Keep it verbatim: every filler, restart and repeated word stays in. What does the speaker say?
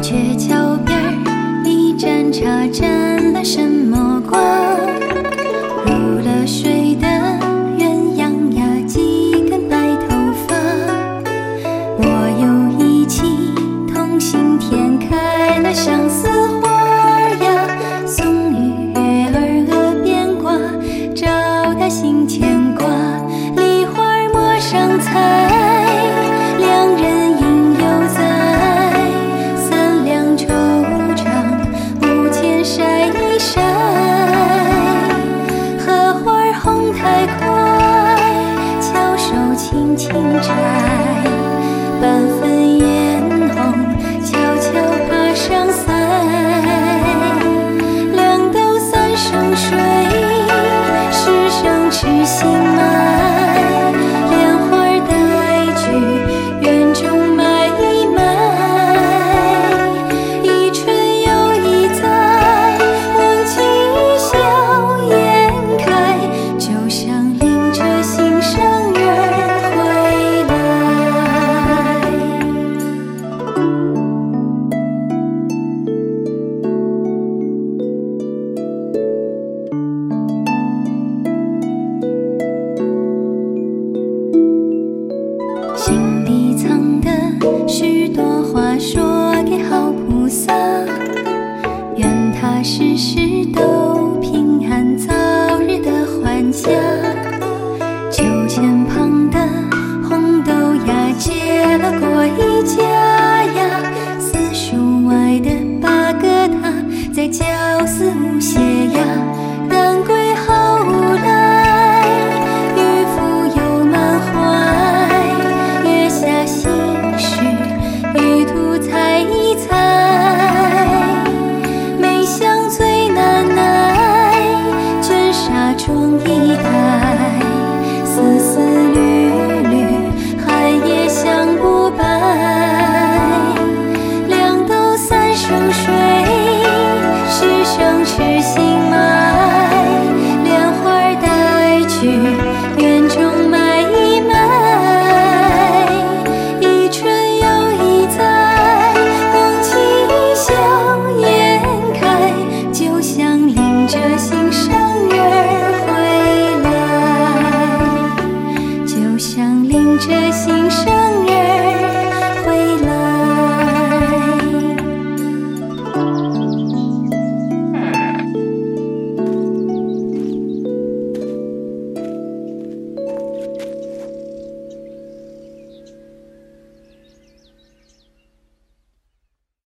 鹊桥边儿，一盏茶沾了什么光？入了水的鸳鸯呀，几根白头发。我有一妻同心田，开了相思花呀。松与月儿额边挂，照他心牵挂。梨花陌上采。 轻轻摘，半分嫣红，悄悄爬上腮。两斗三生水，十生痴心埋。莲花带菊，园中埋一埋。一春又一载，忘记笑颜开，就像领着心上人。 心里藏的许多话，说给好菩萨，愿他时时都平安，早日的还家。秋千旁的红豆芽，结了过一家呀。四树外的八个他，在绞丝舞鞋呀。当归后来，渔夫又满怀。 下心事，玉兔采一采，梅香醉难耐，卷纱妆一台，丝丝缕缕，寒夜香不白，两斗三生水。